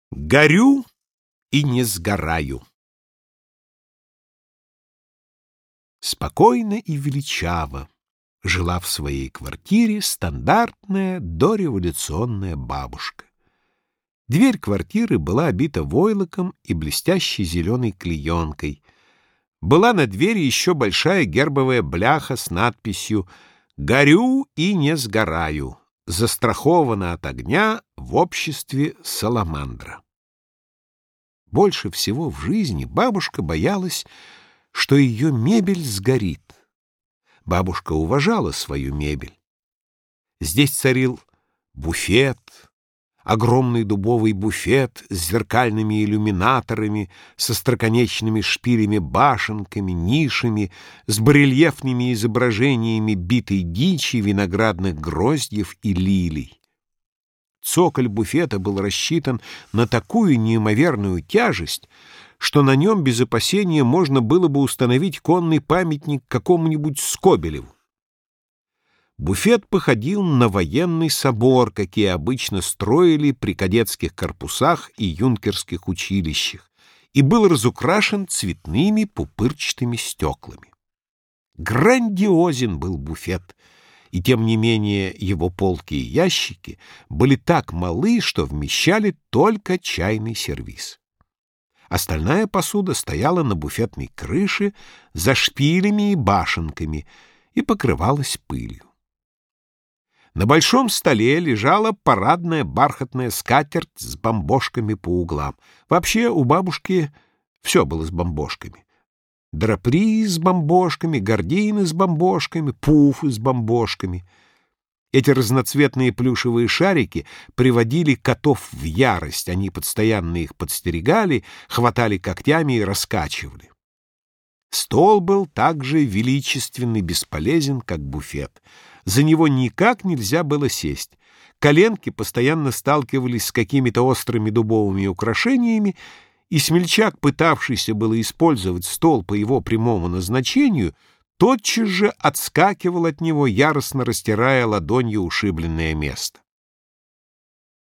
Горю и не сгораю. Спокойно и величаво жила в своей квартире стандартная дореволюционная бабушка. Дверь квартиры была обита войлоком и блестящей зеленой клеенкой. Была на двери еще большая гербовая бляха с надписью «Горю и не сгораю. Застрахована от огня в обществе саламандра». Больше всего в жизни бабушка боялась, что ее мебель сгорит. Бабушка уважала свою мебель. Здесь царил буфет, огромный дубовый буфет с зеркальными иллюминаторами, со остроконечными шпилями-башенками, нишами, с барельефными изображениями битой дичи, виноградных гроздьев и лилий. Цоколь буфета был рассчитан на такую неимоверную тяжесть, что на нем без опасения можно было бы установить конный памятник какому-нибудь Скобелеву. Буфет походил на военный собор, какие обычно строили при кадетских корпусах и юнкерских училищах, и был разукрашен цветными пупырчатыми стеклами. Грандиозен был буфет, и тем не менее его полки и ящики были так малы, что вмещали только чайный сервиз. Остальная посуда стояла на буфетной крыше за шпилями и башенками и покрывалась пылью. На большом столе лежала парадная бархатная скатерть с бамбошками по углам. Вообще у бабушки все было с бамбошками. Драпри с бамбошками, гардины с бамбошками, пуфы с бамбошками. Эти разноцветные плюшевые шарики приводили котов в ярость. Они постоянно их подстерегали, хватали когтями и раскачивали. Стол был так же величествен и бесполезен, как буфет. За него никак нельзя было сесть. Коленки постоянно сталкивались с какими-то острыми дубовыми украшениями, и смельчак, пытавшийся было использовать стол по его прямому назначению, тотчас же отскакивал от него, яростно растирая ладонью ушибленное место.